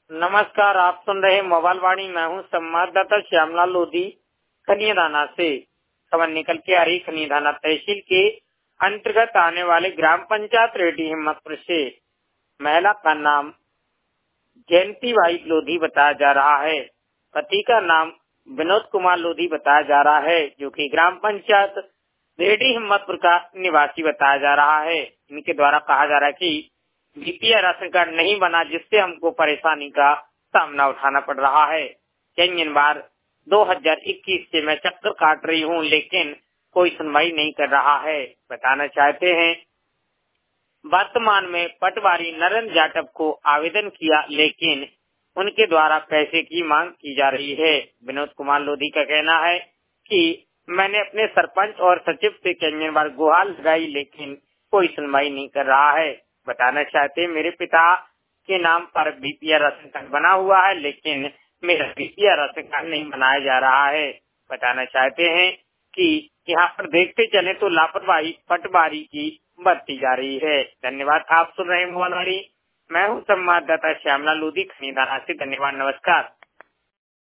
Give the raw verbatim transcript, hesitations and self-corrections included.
नमस्कार, आप सुन रहे मोबाइल वाणी। मैं हूँ संवाददाता श्यामलाल लोधी खनियादाना से। खबर निकल के आ रही खनियादाना तहसील के अंतर्गत आने वाले ग्राम पंचायत रेडी हिम्मतपुर से। महिला का नाम जयंती बाई लोधी बताया जा रहा है। पति का नाम विनोद कुमार लोधी बताया जा रहा है, जो कि ग्राम पंचायत रेडी हिम्मतपुर का निवासी बताया जा रहा है। इनके द्वारा कहा जा रहा है कि बीपीएल राशन कार्ड नहीं बना, जिससे हमको परेशानी का सामना उठाना पड़ रहा है। कई बार दो हज़ार इक्कीस से मैं चक्कर काट रही हूँ, लेकिन कोई सुनवाई नहीं कर रहा है। बताना चाहते हैं, वर्तमान में पटवारी नरेंद्र जाटव को आवेदन किया, लेकिन उनके द्वारा पैसे की मांग की जा रही है। विनोद कुमार लोधी का कहना है कि मैंने अपने सरपंच और सचिव से कई बार गुहार लगाई, लेकिन कोई सुनवाई नहीं कर रहा है। बताना चाहते हैं, मेरे पिता के नाम पर बीपीएल राशन कार्ड बना हुआ है, लेकिन मेरा बीपीएल राशन कार्ड नहीं बनाया जा रहा है। बताना चाहते हैं कि यहाँ पर देखते चले तो लापरवाही पटवारी की बरती जा रही है। धन्यवाद। आप सुन रहे हैं मोबाइल वाणी। मैं हूँ संवाददाता श्यामलाल लोधी खनियादाना से। धन्यवाद, नमस्कार।